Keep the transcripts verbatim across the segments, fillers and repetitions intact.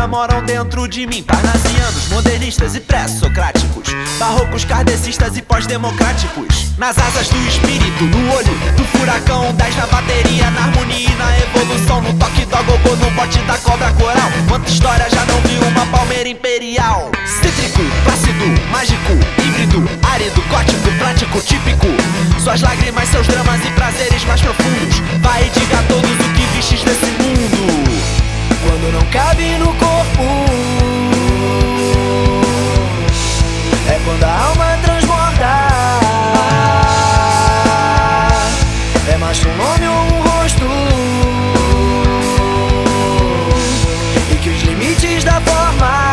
moram dentro de mim. Parnasianos, modernistas e pré-socráticos, barrocos, kardecistas e pós-democráticos. Nas asas do espírito, no olho do furacão, dez na bateria, na harmonia e na evolução, no toque do agogô, no bote da cobra coral. Quanta história já não viu uma palmeira imperial? Cítrico, plácido, mágico, híbrido, árido, gótico, prático, típico. Suas lágrimas, seus dramas e prazeres mais profundos. Vai e diga a todos o que vistes desse mundo. Quando não cabe no corpo, é quando a alma transborda. É mais que um nome ou um rosto, e que os limites da forma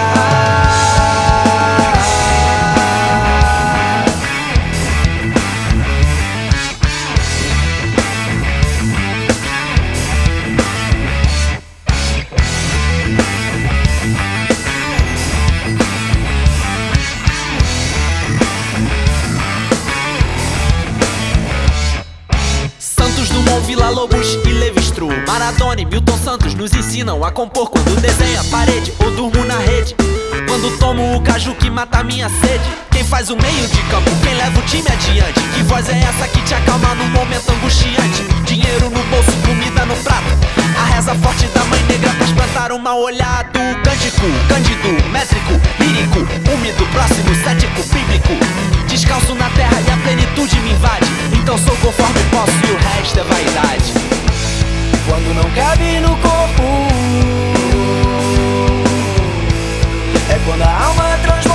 Vila Lobos e Levi-Strauss, Maradona e Milton Santos nos ensinam a compor quando desenho a parede ou durmo na rede. Quando tomo o caju que mata a minha sede. Quem faz o meio de campo, quem leva o time adiante. Que voz é essa que te acalma num momento angustiante? Dinheiro no bolso, comida no prato, a reza forte da mãe negra pra espantar o mal olhado. Cântico, cândido, métrico, lírico, úmido, próximo, cético, bíblico. Descalço na terra e a plenitude me invade. Então sou conforme posso e o resto é vaidade. Quando não cabe no corpo, é quando a alma transborda.